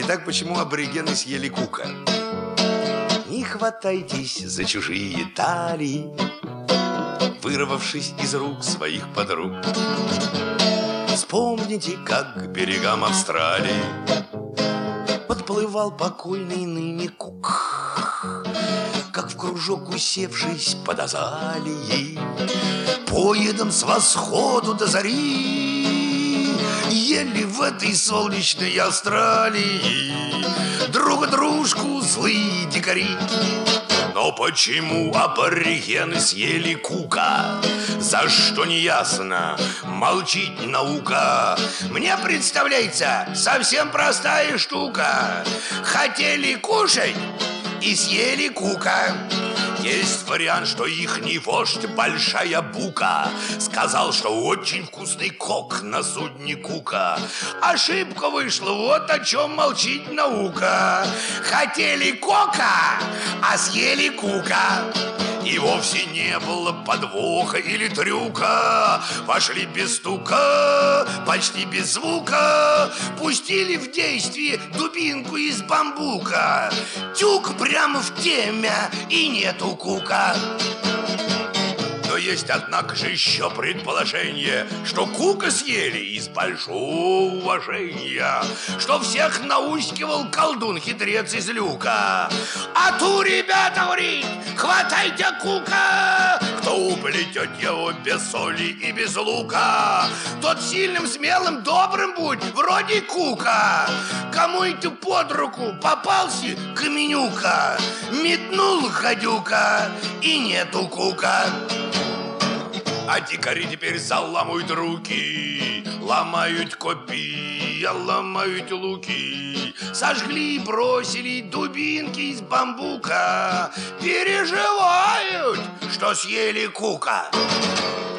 Итак, почему аборигены съели Кука? Не хватайтесь за чужие талии, вырвавшись из рук своих подруг. Вспомните, как к берегам Австралии подплывал покойный ныне Кук, как в кружок усевшись под азалией, поедом с восходу до зари ели в этой солнечной Австралии друг дружку злые дикари. Но почему аборигены съели Кука? За что не ясно, молчит наука. Мне представляется совсем простая штука. Хотели кушать и съели Кука. Есть вариант, что ихний вождь Большая Бука сказал, что очень вкусный кок на судне Кука. Ошибка вышла, вот о чем молчит наука. Хотели кока, а съели Кука. И вовсе не было подвоха или трюка. Вошли без стука, почти без звука, пустили в действие дубинку из бамбука. Тюк прямо в теме, и нету Кука. Но есть, однако же, еще предположение, что Кука съели из большого уважения, что всех наускивал колдун-хитрец из люка. А ту, ребята, говорит, хватайте Кука, кто уплетет его без соли и без лука, тот сильным, смелым, добрым будь, вроде Кука. Кому это под руку попался Каменюка, метнул гадюка, и нету Кука. А дикари теперь заламывают руки, ломают копья, ломают луки, сожгли и бросили дубинки из бамбука, переживают, что съели Кука.